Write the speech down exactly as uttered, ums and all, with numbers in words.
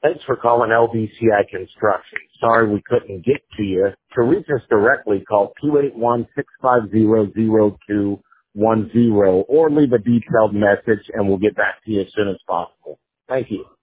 Thanks for calling L B C I Construction. Sorry we couldn't get to you. To reach us directly, call two eight one, six five zero, zero two one zero or leave a detailed message and we'll get back to you as soon as possible. Thank you.